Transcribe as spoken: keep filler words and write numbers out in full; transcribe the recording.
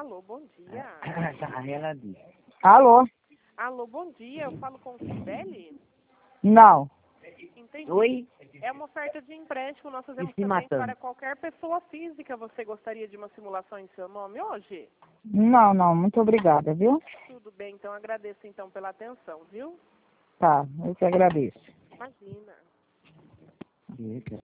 Alô, bom dia. Ela disse. Alô? Alô, bom dia. Eu falo com o Cibele? Não. Entendi. Oi? É uma oferta de empréstimo. Nós fazemos E se também matando? para qualquer pessoa física. Você gostaria de uma simulação em seu nome hoje? Não, não. Muito obrigada, viu? Tudo bem, então agradeço então pela atenção, viu? Tá, eu que agradeço. Imagina. Eita.